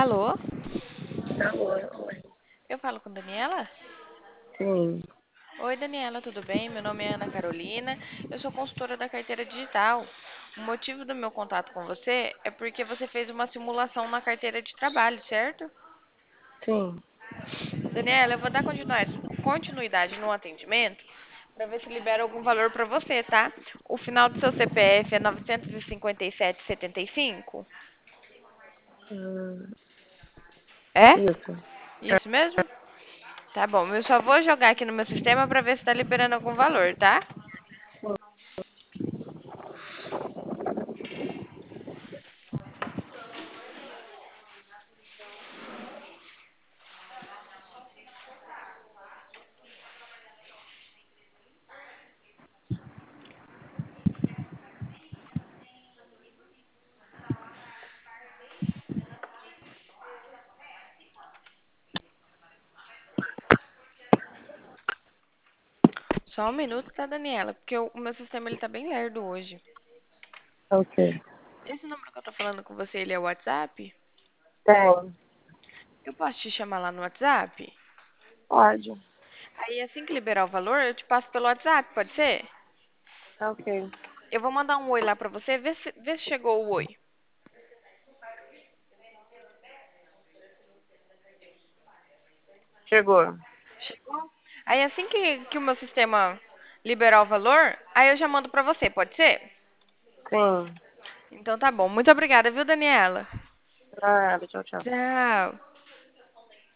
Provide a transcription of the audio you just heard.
Alô? Alô, oi. Eu falo com Daniela? Sim, Oi, Daniela, tudo bem? Meu nome é Ana Carolina, eu sou consultora da carteira digital. O motivo do meu contato com você é porque você fez uma simulação na carteira de trabalho, certo? sim. Daniela, eu vou dar continuidade no atendimento para ver se libera algum valor para você, tá? O final do seu CPF é 957,75? Hum, É? isso. Isso mesmo? Tá bom, eu só vou jogar aqui no meu sistema para ver se tá liberando algum valor, tá? Só um minuto, tá, Daniela? Porque o meu sistema ele tá bem lerdo hoje. Ok. Esse número que eu tô falando com você, ele é o WhatsApp? Tem. Eu posso te chamar lá no WhatsApp? Pode. Aí assim que liberar o valor, eu te passo pelo WhatsApp, pode ser? Ok. Eu vou mandar um oi lá pra você, vê se chegou o oi. Chegou. Chegou? Aí assim que o meu sistema liberar o valor, aí eu já mando pra você, pode ser? Sim. Então tá bom. Muito obrigada, viu, Daniela? Nada, tchau, tchau. Tchau.